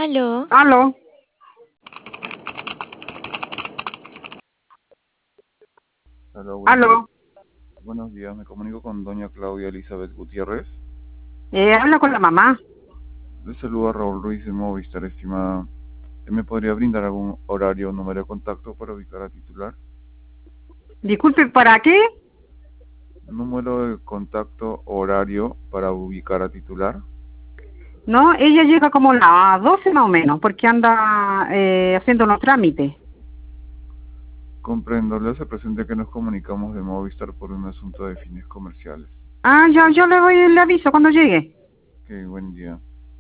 Aló. Aló. Hola, Aló. buenos días, me comunico con doña Claudia Elizabeth Gutiérrez. Habla con la mamá. Le saluda Raúl Ruiz de Movistar, estimada. ¿Me podría brindar algún horario o número de contacto para ubicar a titular? Disculpe, ¿para qué? Número de contacto horario para ubicar a titular. No, ella llega como a las 12 más o menos, porque anda haciendo unos trámites. Comprendo, le hace presente que nos comunicamos de Movistar por un asunto de fines comerciales. Ah, yo le aviso cuando llegue. Qué buen día.